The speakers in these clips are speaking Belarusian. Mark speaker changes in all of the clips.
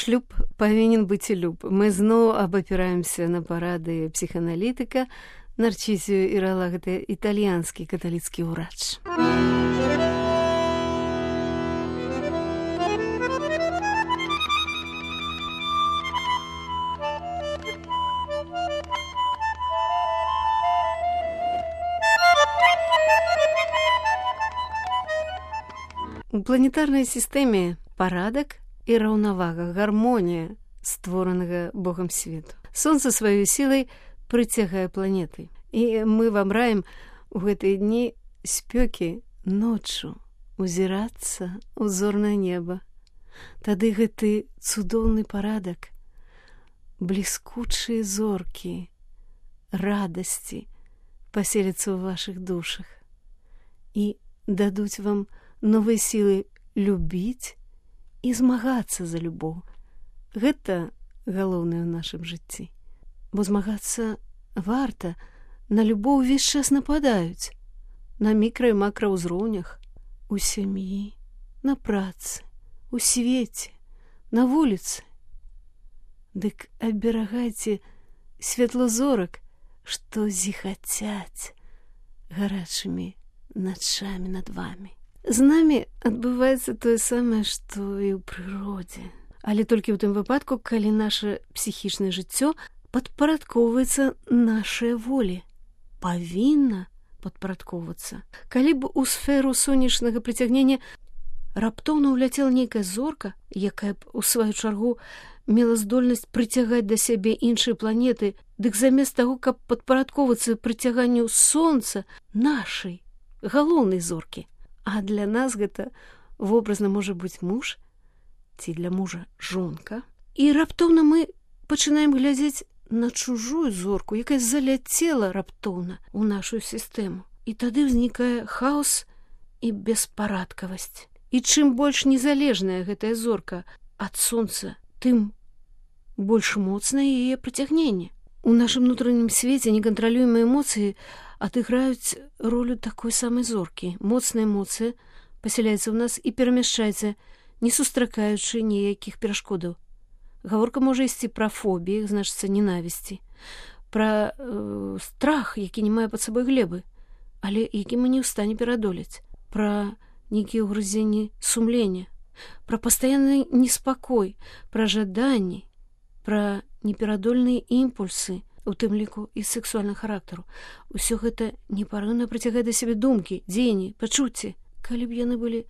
Speaker 1: шлюб павінен быць і люб. Мы зноў абапіраемся на парады псіхааналітыка Нарцісіо Ірала, гэта італьянскі каталіцкі ўрач. У планетарнай сістэме парадак і раўнавага, гармонія створанага Богам свету. Сонца сваёй сілай прыцягае планеты. І мы вам раім у гэтыя дні спёкі ноччу узірацца ў зорнае неба. Тады гэты цудоўны парадак, бліскучыя зоркі, радасці паселяцца ў вашых душах і дадуць вам новыя сілы любіць і змагацца за любоў. Гэта галоўнае ў нашым жыцці. Бо змагацца варта, на любоў увесь час нападаюць. На мікра- і макраўзроўнях, у сям'і, на працы, у свеце, на вуліцы. Дык аберагайце святлозорак, што зіхацяць гарачымі начамі над вамі. З намі адбываецца тое самае, што і ў прыродзе. Але толькі ў тым выпадку, калі наша псіхічнае жыццё падпарадкоўваецца нашай волі. Павінна падпарадкоўвацца. Калі б у сферу сонечнага прыцягнення раптоўна ўляцела нейкая зорка, якая б у сваю чаргу мела здольнасць прыцягаць да сябе іншыя планеты, дык замест таго, каб падпарадкоўвацца прыцяганню сонца нашай галоўнай зоркі. А для нас гэта вобразна можа быць муж ці для мужа жонка. І раптоўна мы пачынаем глядзець на чужую зорку, якая заляцела раптоўна ў нашу сістэму. І тады ўзнікае хаос і беспарадкавасць. І чым больш незалежная гэтая зорка ад сонца, тым больш моцнае яе прыцягненне. У нашым унутраным свеце некантралюемыя эмоцыі адыграюць ролю такой самай зоркі. Моцная эмоцыя пасяляецца ў нас і перамяшчаецца, не сустракаючы ніякіх перашкодаў. Гаворка можа ісці пра фобіі, значыцца ненавісці, пра страх, які не мае пад сабой глебы, але які мы не ў стане перадолець, пра нейкія ўгрызенні сумлення, пра пастаянны неспакой, пра жаданні, пра неперадольныя імпульсы, у тым ліку і сексуальнага характару. Усё гэта непарыўна прыцягае да сябе думкі, дзеянні, пачуцці. Калі б яны былі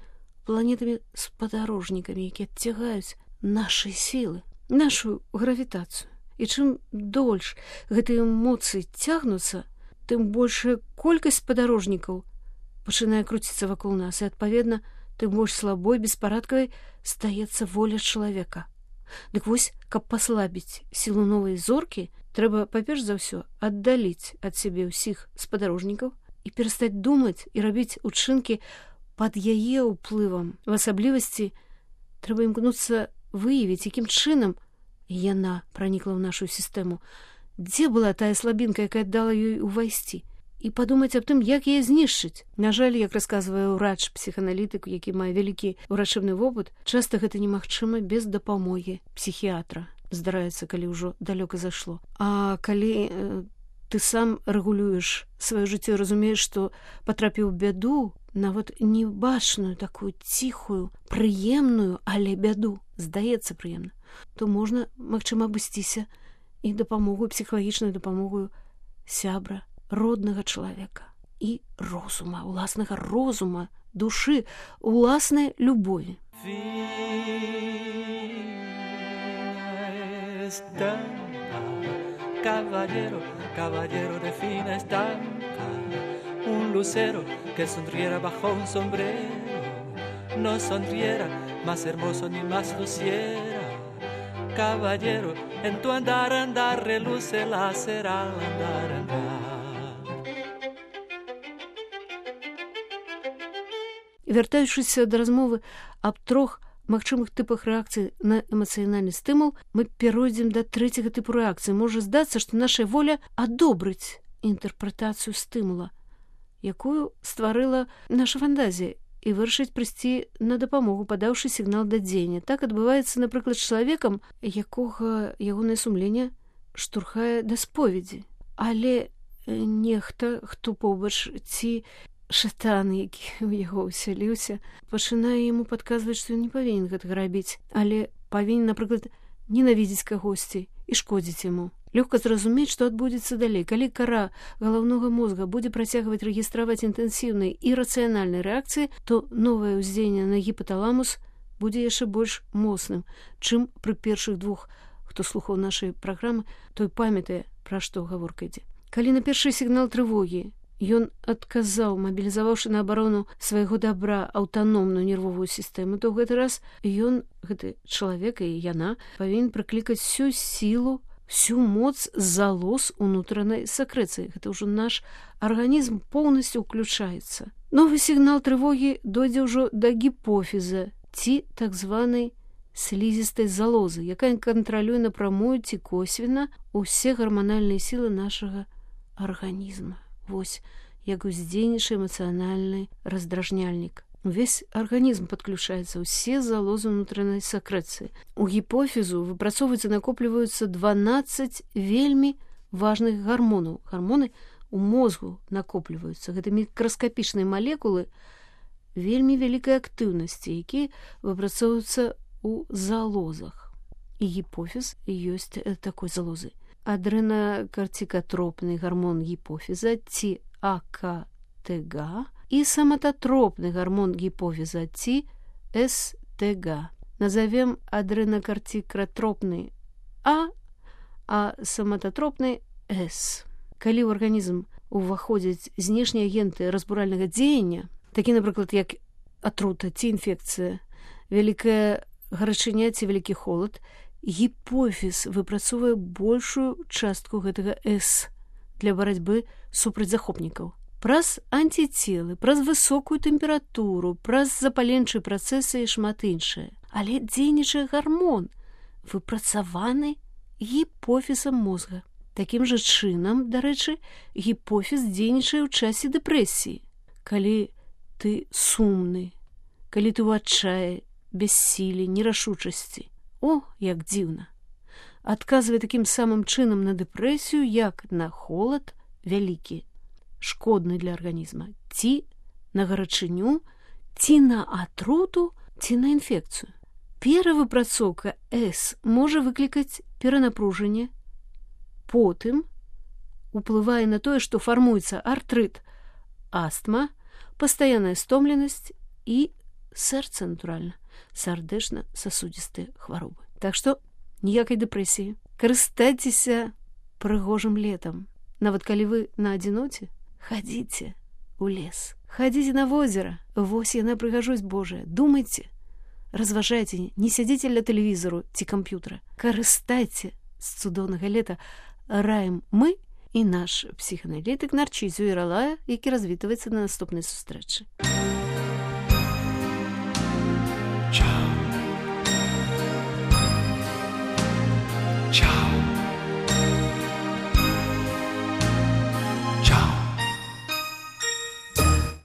Speaker 1: планетамі-спадарожнікамі, якія адцягаюць нашай сілы, нашу гравітацыю. І чым дольш гэтыя эмоцыі цягнуцца, тым большая колькасць спадарожнікаў пачынае круціцца вакол нас, і, адпаведна, тым больш слабой, беспарадкавай стаецца воля чалавека. Дык вось, каб паслабіць сілу новай зоркі, трэба, па-перш за ўсё, аддаліць ад сябе ўсіх спадарожнікаў і перастаць думаць і рабіць учынкі пад яе ўплывам. У асаблівасці трэба імкнуцца выявіць, якім чынам яна пранікла ў нашу сістэму, дзе была тая слабінка, якая дала ёй увайсці, і падумаць аб тым, як яе знішчыць. На жаль, як расказвае ўрач-псіхааналітык, які мае вялікі ўрачэбны вопыт, часта гэта немагчыма без дапамогі псіхіатра. Здараецца, калі ўжо далёка зайшло. А калі ты сам рэгулюеш сваё жыццё, разумееш, што патрапіў у бяду, нават небачную, такую ціхую, прыемную, але бяду, здаецца прыемна, то можна, магчыма, абысціся і дапамогу, псіхалагічную дапамогу сябра, роднага чалавека і розума, уласнага розума, душы, уласнай любові.
Speaker 2: Caballero, caballero de fina estampa, un lucero que sonriera bajo un sombrero, no sonriera más hermoso ni más luciera. Caballero, en tu andar, andar, reluce la cera al andar, andar.
Speaker 1: Вяртаючыся да размовы аб трох магчымых тыпах рэакцыі на эмацыянальны стымул, мы перайдзем да трэцяга тыпу рэакцыі. Можа здацца, што наша воля адобрыць інтэрпрэтацыю стымула, якую стварыла наша фантазія, і вырашыць прыйсці на дапамогу, падаўшы сігнал да дзеяння. Так адбываецца, напрыклад, з чалавекам, якога ягонае сумленне штурхае да споведзі. Але нехта, хто побач, ці шатан, які ў яго ўсяліўся, пачынае яму падказваць, што ён не павінен гэтага рабіць, але павінен, напрыклад, ненавідзець кагосьці і шкодзіць яму. Лёгка зразумець, што адбудзецца далей. Калі кара галаўнога мозга будзе працягваць рэгістраваць інтэнсіўныя і рацыянальныя рэакцыі, то новае ўздзеянне на гіпаталамус будзе яшчэ больш моцным, чым пры першых двух. Хто слухаў нашай праграмы, той памятае, пра што гаворка ідзе. Калі на першы сігнал трывогі ён адказаў, мабілізаваўшы на абарону свайго дабра аўтаномную нервовую сістэму, то ў гэты раз ён, гэты чалавек і яна, павінен прыклікаць всю сілу, всю моц залоз унутранай сакрэцыі. Гэта ўжо наш арганізм поўнасцю ўключаецца. Новы сігнал трывогі дойдзе ўжо да гіпофіза, ці так званай слізістай залозы, якая кантралюе напрамую ці косвенна ўсе гарманальныя сілы нашага арганізма. Вось як уздзейнічае эмацыянальны раздражняльнік. Увесь арганізм падключаецца, усе залозы ўнутранай сакрэцыі. У гіпофізу выпрацоўваюцца, накопліваюцца 12 вельмі важных гармонаў. Гармоны ў мозгу накопліваюцца. Гэта мікраскапічныя малекулы вельмі вялікай актыўнасці, якія выпрацоўваюцца ў залозах. І гіпофіз ёсць такой залозы. Адрэнакарцікатропны гармон гіпофіза, ці АКТГ, и соматотропный гормон гипофиза, ці СТГ. Назовем адренокортикотропный а соматотропный С. Калі ў арганізм уваходзяць знешнія агенты разбуральнага дзеяння, такі, напрыклад, як атрута ці інфекцыя, вялікая гарачыня ці вялікі холад, гіпофіз выпрацоўвае большую частку гэтага С для барацьбы супраць захопнікаў. Праз антицелы, праз высокую тэмпературу, праз запаленчыя працэсы і шмат іншае. Але дзейнічае гармон, выпрацаваны гіпофізам мозга. Такім жа чынам, дарэчы, гіпофіз дзейнічае ў часе дэпрэсіі. Калі ты сумны, калі ты ў адчаі, бяссілі, нерашучасці. О, як дзіўна! Адказвае такім самым чынам на дэпрэсію, як на холад вялікі, шкодны для арганізма, ці на гарачыню, ці на атруту, ці на інфекцыю. Перавыпрацоўка С можа выклікаць перанапружанне, потым уплывае на тое, што фармуецца артрыт, астма, пастаянная стомленасць і сэрца, натуральна, сардэчна-сасудзістыя хваробы. Так што ніякай дэпрэсіі. Карыстайцеся прыгожым летам. Нават калі вы на адзіноце, хадзіце ў лес, хадзіце на возера, вось яна прыгажосць Божая. Думайце, разважайце, не сядзіце ля тэлевізору ці камп'ютара. Карыстайце з цудоўнага лета. Раім мы і наш псіханалітык Нарчізю Іралая, які развітваецца на наступнай сустрэчы.